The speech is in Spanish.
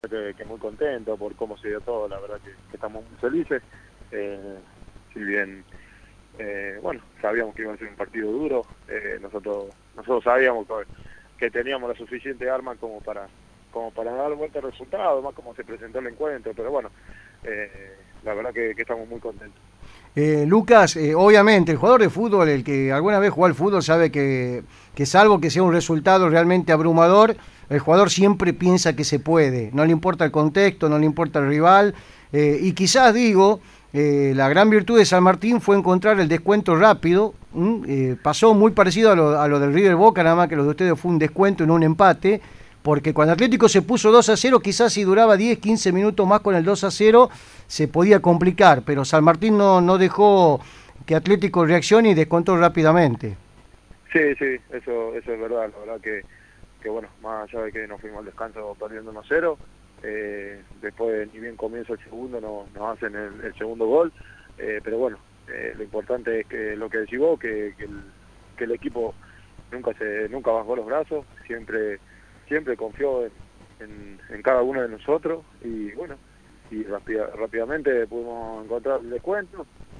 que muy contento por cómo se dio todo, la verdad que estamos muy felices. Si bien, bueno, sabíamos que iba a ser un partido duro, nosotros sabíamos que teníamos la suficiente arma como para dar vuelta al resultado, más como se presentó el encuentro, pero bueno, la verdad que estamos muy contentos. Lucas, obviamente el jugador de fútbol, el que alguna vez jugó al fútbol, sabe que salvo que sea un resultado realmente abrumador, el jugador siempre piensa que se puede, no le importa el contexto, no le importa el rival, y quizás digo, la gran virtud de San Martín fue encontrar el descuento rápido, pasó muy parecido a lo del River Boca, nada más que lo de ustedes fue un descuento y no un empate, porque cuando Atlético se puso 2-0, quizás si duraba 10, 15 minutos más con el 2-0, se podía complicar, pero San Martín no dejó que Atlético reaccione y descontó rápidamente. Sí, sí, eso es verdad, la verdad que bueno, más allá de que nos fuimos al descanso perdiendo 1-0, después ni bien comienza el segundo, nos hacen el segundo gol, pero bueno, lo importante es que lo que decís vos, que el equipo nunca bajó los brazos, siempre confió en cada uno de nosotros y bueno, y rápidamente pudimos encontrar el descuento,